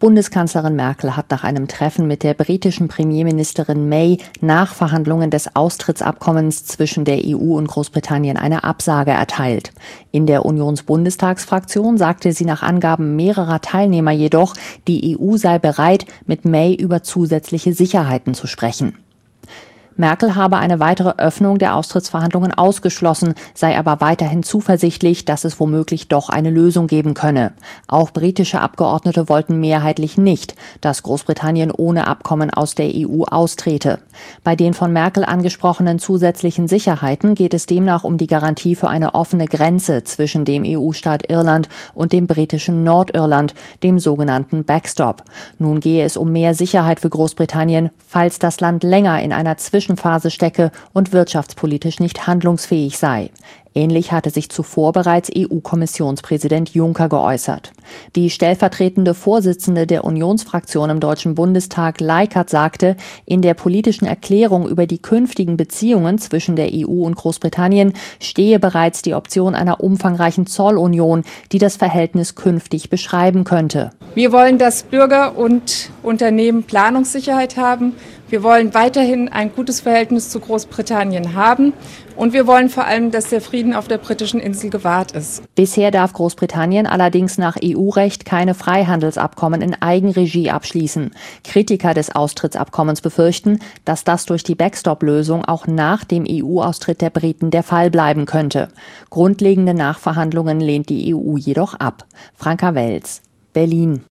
Bundeskanzlerin Merkel hat nach einem Treffen mit der britischen Premierministerin May nach Verhandlungen des Austrittsabkommens zwischen der EU und Großbritannien eine Absage erteilt. In der Unionsbundestagsfraktion sagte sie nach Angaben mehrerer Teilnehmer jedoch, die EU sei bereit, mit May über zusätzliche Sicherheiten zu sprechen. Merkel habe eine weitere Öffnung der Austrittsverhandlungen ausgeschlossen, sei aber weiterhin zuversichtlich, dass es womöglich doch eine Lösung geben könne. Auch britische Abgeordnete wollten mehrheitlich nicht, dass Großbritannien ohne Abkommen aus der EU austrete. Bei den von Merkel angesprochenen zusätzlichen Sicherheiten geht es demnach um die Garantie für eine offene Grenze zwischen dem EU-Staat Irland und dem britischen Nordirland, dem sogenannten Backstop. Nun gehe es um mehr Sicherheit für Großbritannien, falls das Land länger in einer Zwischenphase stecke und wirtschaftspolitisch nicht handlungsfähig sei. Ähnlich hatte sich zuvor bereits EU-Kommissionspräsident Juncker geäußert. Die stellvertretende Vorsitzende der Unionsfraktion im Deutschen Bundestag, Leikert, sagte, in der politischen Erklärung über die künftigen Beziehungen zwischen der EU und Großbritannien stehe bereits die Option einer umfangreichen Zollunion, die das Verhältnis künftig beschreiben könnte. Wir wollen, dass Bürger und Unternehmen Planungssicherheit haben. Wir wollen weiterhin ein gutes Verhältnis zu Großbritannien haben. Und wir wollen vor allem, dass der Frieden auf der britischen Insel gewahrt ist. Bisher darf Großbritannien allerdings nach EU-Recht keine Freihandelsabkommen in Eigenregie abschließen. Kritiker des Austrittsabkommens befürchten, dass das durch die Backstop-Lösung auch nach dem EU-Austritt der Briten der Fall bleiben könnte. Grundlegende Nachverhandlungen lehnt die EU jedoch ab. Franka Welz, Berlin.